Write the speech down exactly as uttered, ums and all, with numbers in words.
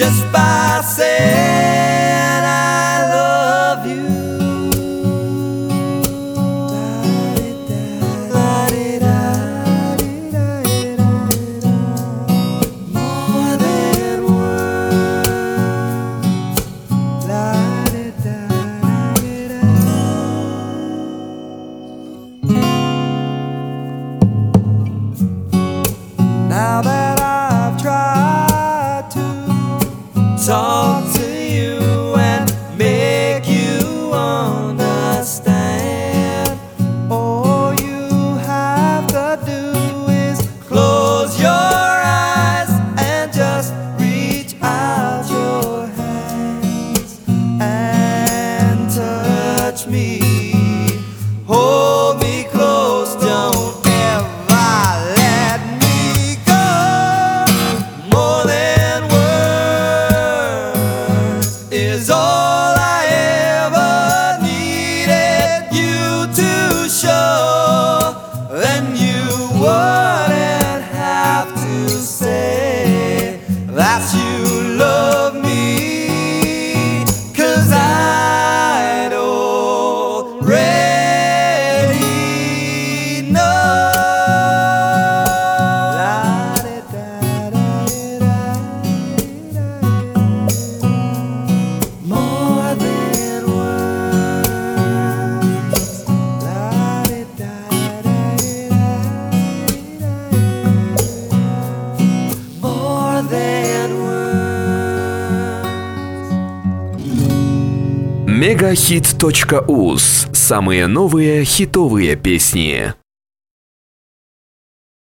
just by saying I love you. More than now that I've tried to talk to you and make you understand, all you have to do is close your eyes and just reach out your hands and touch me. Hold me close, don't is all I ever needed you to show. Then you wouldn't have to say that you love me, 'cause I'd already know. мегахит точка уз. Самые новые хитовые песни.